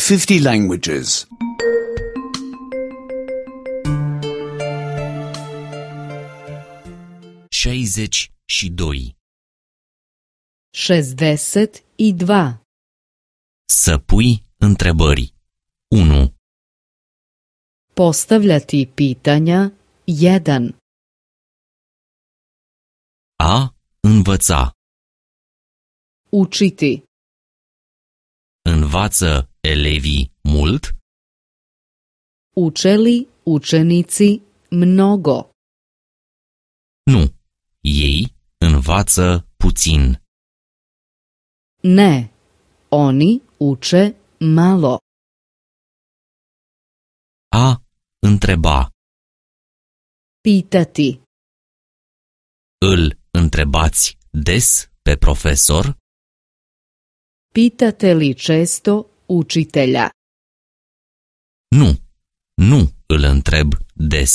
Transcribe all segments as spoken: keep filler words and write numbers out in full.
fifty languages. șaizeci și doi. šezdeset i dva. Să pui întrebări. unu. Postavljati pitanja jedan. A învăța. Učiti. Învață elevii mult? Uče li učenici mnogo? Nu. Ei învață puțin. Ne, oni uče malo. A întreba. Pitati. Îl întrebați des pe profesor? Pitate li često učitelja? Nu. Nu îl întreb des.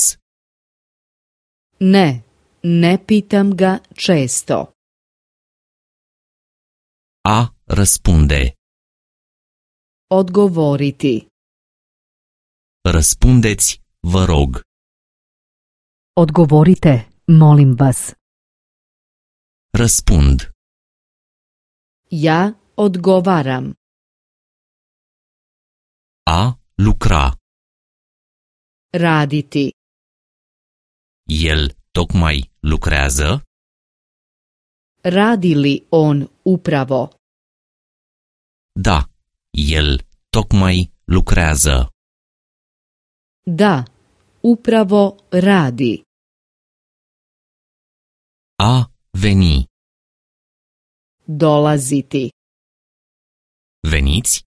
Ne, ne pitam ga često. A răspunde. Odgovoriti. Răspundeți, vă rog. Odgovorite, molim vas. Răspund. Ja odgovaram. A lucra. Raditi. El tocmai lucrează? Radi li on upravo? Da, el tocmai lucrează. Da, upravo radi. A veni. Dolaziti. Veniți?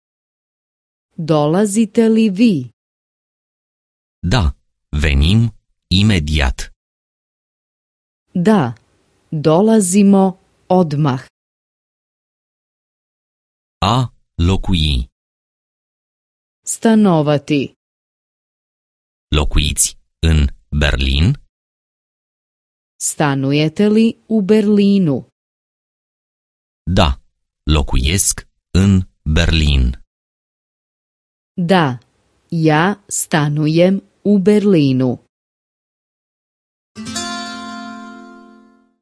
Dolazite li vi? Da, venim imediat. Da, dolazimo odmah. A locui. Stanovati. Locuiți în Berlin? Stanujete li u Berlinu? Da, locuiesc în Berlin. Da, ja stanujem u Berlinu.